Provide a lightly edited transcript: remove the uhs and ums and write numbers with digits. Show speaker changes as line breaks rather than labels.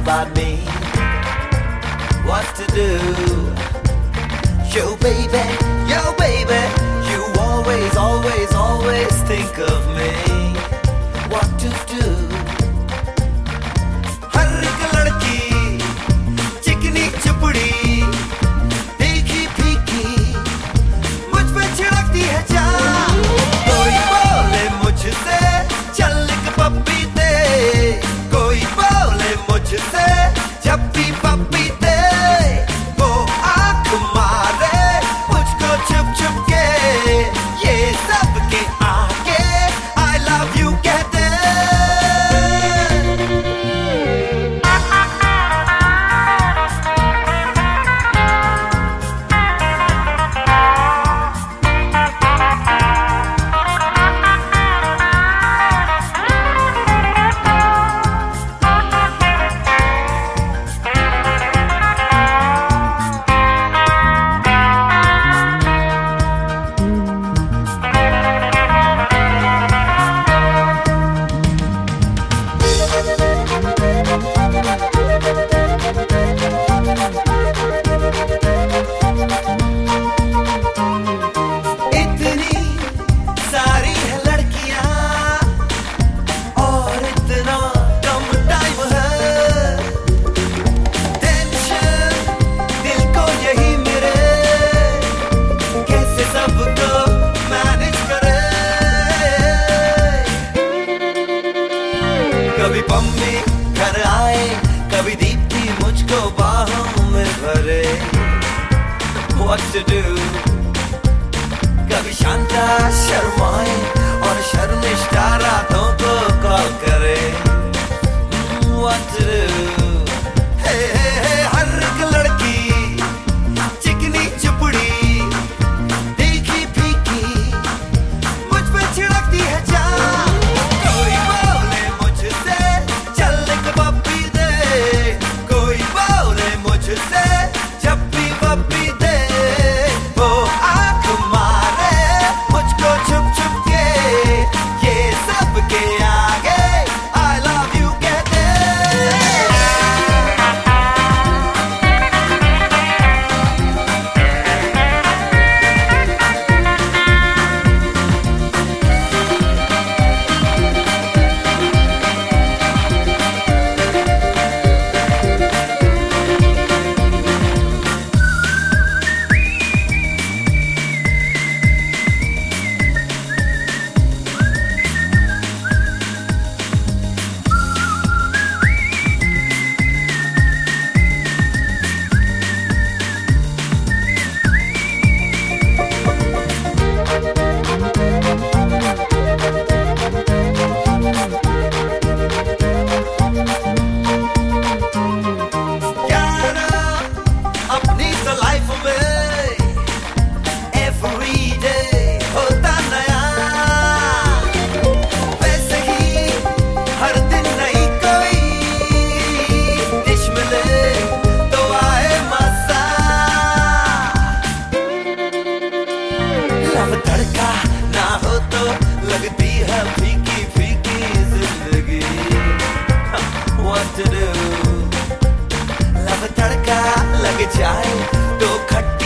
about me, what to do. Yo baby, you always, always, always think of me, what to do. हर एक लड़की चिकनी चुपड़ी देखी फीकी मुझ पे छिड़कती है जान. कोई बोले मुझसे चल एक पप्पी दे, कोई बोले मुझसे जब भी पप्पी दे, वो आंख मारे मुझको छुप छुप के, ये सब के आगे I love you कहते. कभी पम्मी घर आए, कभी दीप्ति मुझको बाहों में भरे, what to do. कभी शांता शर्माए और शर्मिष्ठा रातों को कॉल करे, what to do. Hey, hey, hey, हर एक लड़की चिकनी चुपड़ी देखी फीकी मुझ पे छिड़कती है जान. कोई बोले मुझसे चल एक पप्पी दे, कोई बोले मुझसे जब भी पप्पी दे, वो आंख मारे मुझको छुप छुप के, ये सब के आगे I love you कहते. तड़का ना हो तो लगती है फीकी फीकी जिंदगी, what to do. लब तड़का लग जाए तो खट्टा